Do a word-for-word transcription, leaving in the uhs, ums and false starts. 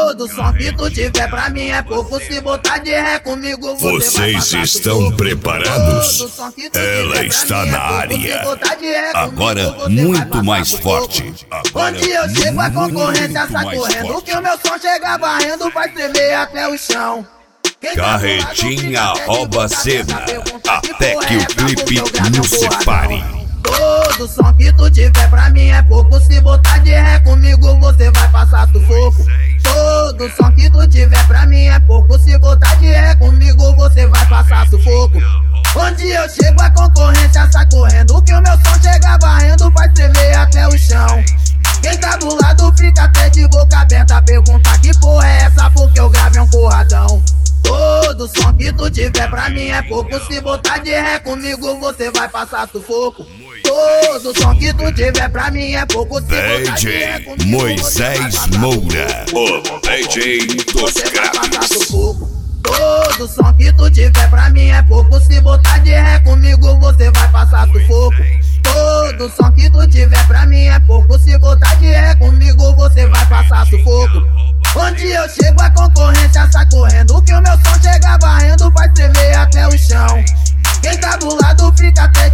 Todo som que tu tiver pra mim é pouco. Se botar de ré comigo, vocês estão preparados? Ela está na área. Agora muito mais forte. Onde eu chego a concorrência sai correndo. Que o meu som chega varrendo, vai tremer até o chão. Carretinha rouba cena, até que o clipe nos separe. Todo som que tu tiver pra mim é pouco. Se botar de ré comigo, você vai passar sufoco. Todo som que tu tiver pra mim é pouco. Se botar de ré comigo, você vai passar sufoco. Onde eu chego a concorrência sai correndo. Que o meu som chega varrendo, vai tremer até o chão. Quem tá do lado fica até de boca aberta. Pergunta que porra é essa, porque eu gravei um porradão. Todo som que tu tiver pra mim é pouco. Se botar de ré comigo, você vai passar sufoco. Todo som que tu tiver pra mim é pouco. Se botar de ré comigo, Moisés Moura, o D J dos graves. Todo som que tu tiver pra mim é pouco. Se botar de ré comigo, você vai passar sufoco. Todo som que tu tiver pra mim é pouco. Se botar de ré comigo, você vai passar sufoco. Onde eu chego a concorrência sai correndo. Que o meu som chega varrendo, vai tremer até o chão. Quem tá do lado fica até